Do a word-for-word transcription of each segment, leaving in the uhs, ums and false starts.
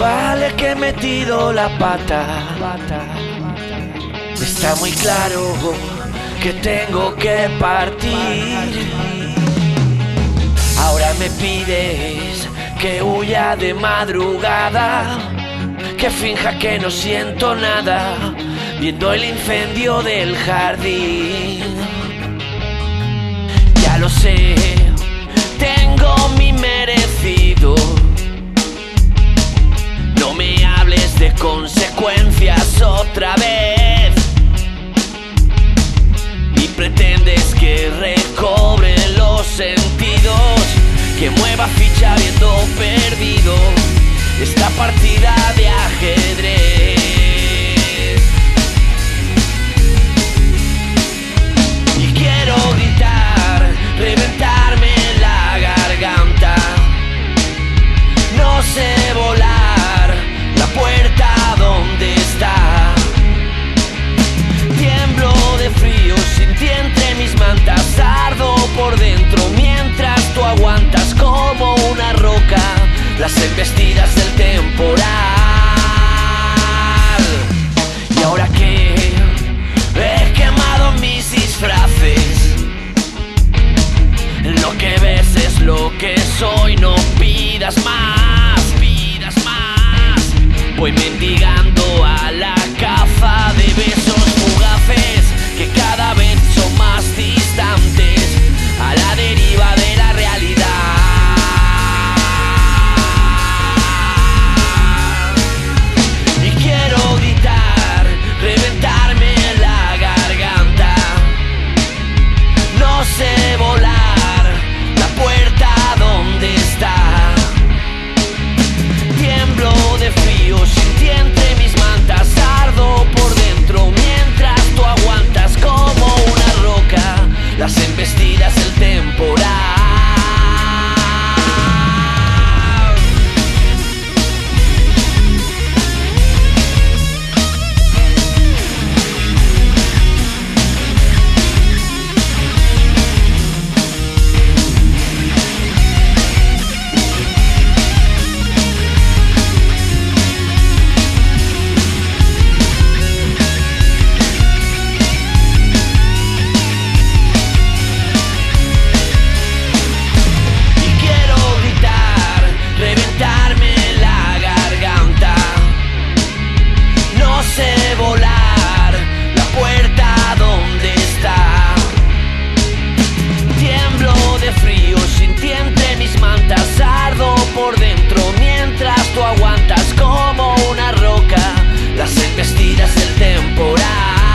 Vale que he metido la pata, está muy claro que tengo que partir. Ahora me pides que huya de madrugada, que finja que no siento nada, viendo el incendio del jardín. Ya lo sé, tengo mi merecido. No me hables de consecuencias otra vez, ni pretendes que recobre los sentidos, que mueva ficha habiendo perdido esta partida de ajedrez. Y quiero gritar, reventarme la garganta. No sé volar, la puerta donde está. Tiemblo de frío, sin ti entre mis mantas, ardo por dentro mientras tú aguantas como una roca las embestidas del temporal. Y ahora que he quemado mis disfraces, lo que ves es lo que soy, no pidas más, pidas más. Voy mendigando a la caza de besos fugaces que cada vez son más distantes, a la deriva de la realidad. Y quiero gritar, reventarme la garganta. No sé volar, la puerta donde está. Tiemblo de frío, sin ti entre mis mantas, ardo por dentro mientras tú aguantas como una roca las embestidas del temporal. Por dentro mientras tú aguantas como una roca las embestidas del temporal.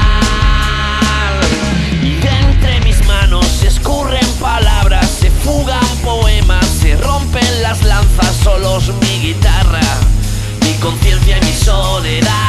Y de entre mis manos se escurren palabras, se fugan poemas, se rompen las lanzas, solos mi guitarra, mi conciencia y mi soledad.